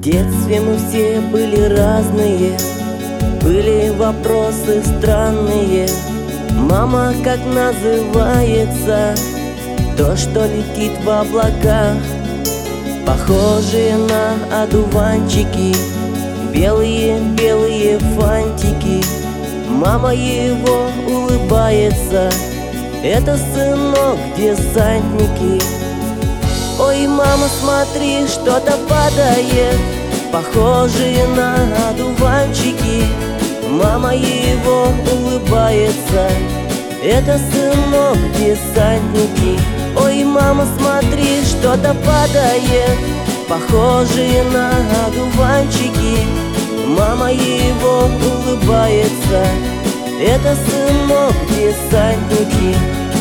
детстве мы все были разные, были вопросы странные. Мама, как называется то, что летит в облаках, похожие на одуванчики, белые-белые фантики. Мама его улыбается, это сынок десантники. Ой, мама, смотри, что-то падает, похожие на одуванчики. Мама его улыбается, это сынок десантники. Ой, мама, смотри, что-то падает, похожие на одуванчики. Мама его улыбается, это сынок десантники.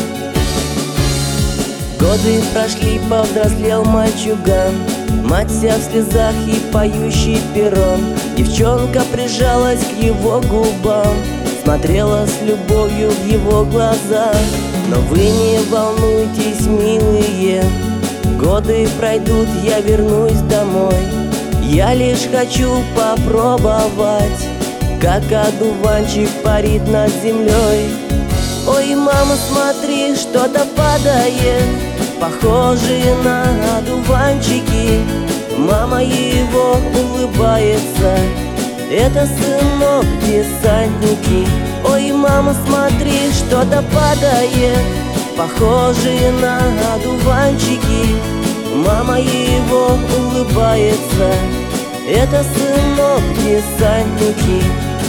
Годы прошли, повзрослел мальчуган, мать вся в слезах и поющий пером. Девчонка прижалась к его губам, смотрела с любовью в его глаза. Но вы не волнуйтесь, милые, годы пройдут, я вернусь домой. Я лишь хочу попробовать, как одуванчик парит над землей. Ой, мама, смотри, что-то падает, похожие на одуванчики. Мама его улыбается, это сынок десантники. Ой, мама, смотри, что-то падает, похожие на одуванчики. Мама его улыбается, это сынок десантники.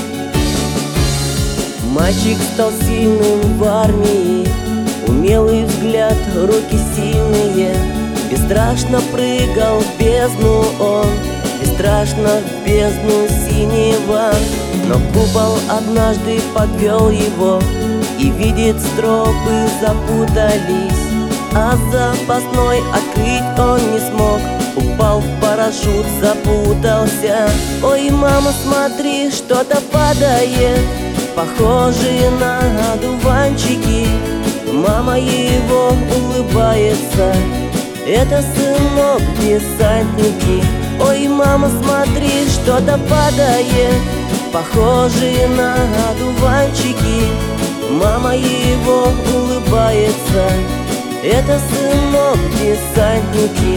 Мальчик стал сильным в армии, умелый взгляд, руки сильные. Бесстрашно прыгал в бездну он, бесстрашно в бездну синего. Но купол однажды подвел его, и видит, стропы запутались, а запасной открыть он не смог. Упал в парашют, запутался. Ой, мама, смотри, что-то падает, похожие на одуванчики. Мама его улыбается, это сынок десантники. Ой, мама, смотри, что-то падает, похожие на одуванчики. Мама его улыбается, это сынок десантники.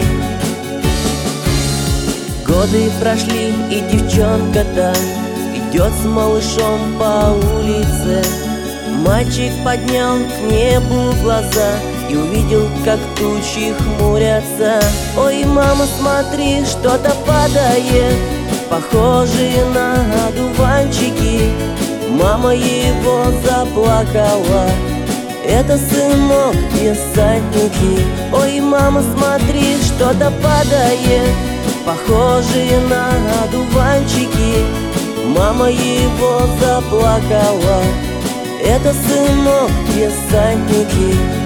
Годы прошли, и девчонка-то идет с малышом по улице. Мальчик поднял к небу глаза и увидел, как тучи хмурятся. Ой, мама, смотри, что-то падает, похожие на одуванчики. Мама его заплакала, это сынок десантники. Ой, мама, смотри, что-то падает, похожие на одуванчики. Мама его заплакала, это сынок десантники.